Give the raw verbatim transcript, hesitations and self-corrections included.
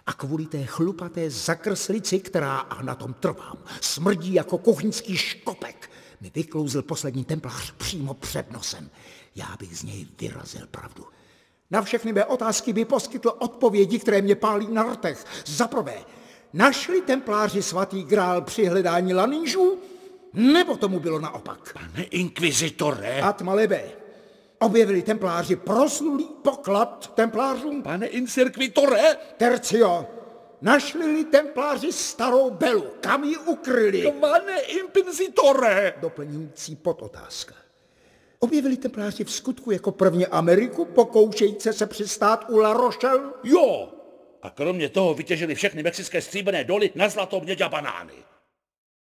A kvůli té chlupaté zakrslici, která, a na tom trvám, smrdí jako kuchyňský škopek, mi vyklouzl poslední templář přímo před nosem. Já bych z něj vyrazil pravdu. Na všechny mé otázky by poskytl odpovědi, které mě pálí na rtech. Za prvé, našli templáři svatý grál při hledání lanížů, nebo tomu bylo naopak? Pane inkvizitore. Atma lebe. Objevili templáři proslulý poklad templářům? Pane incirquitore. Tercio. Našli-li templáři starou Belu, kam ji ukryli? Pane inkvizitore. Doplňující podotázka. Objevili templáři v skutku jako první Ameriku, pokoušejíce se přistát u La Rochelle? Jo. A kromě toho vytěžili všechny mexické stříbrné doly na zlato, měď a banány.